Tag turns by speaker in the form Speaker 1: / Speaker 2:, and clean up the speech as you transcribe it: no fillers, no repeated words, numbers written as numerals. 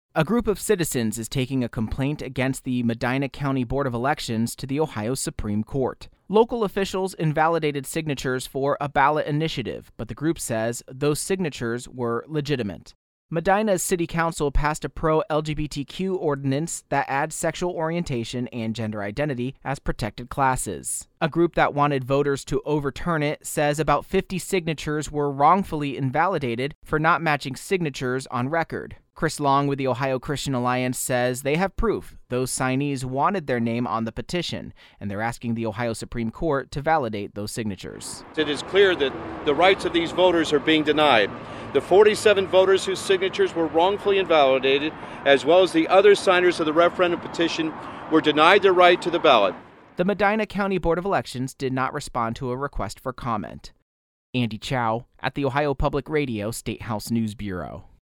Speaker 1: A group of citizens is taking a complaint against the Medina County Board of Elections to the Ohio Supreme Court. Local officials invalidated signatures for a ballot initiative, but the group says those signatures were legitimate. Medina's City Council passed a pro-LGBTQ ordinance that adds sexual orientation and gender identity as protected classes. A group that wanted voters to overturn it says about 50 signatures were wrongfully invalidated for not matching signatures on record. Chris Long with the Ohio Christian Alliance says they have proof those signees wanted their name on the petition, and they're asking the Ohio Supreme Court to validate those signatures.
Speaker 2: It is clear that the rights of these voters are being denied. The 47 voters whose signatures were wrongfully invalidated, as well as the other signers of the referendum petition, were denied their right to the ballot.
Speaker 1: The Medina County Board of Elections did not respond to a request for comment. Andy Chow at the Ohio Public Radio State House News Bureau.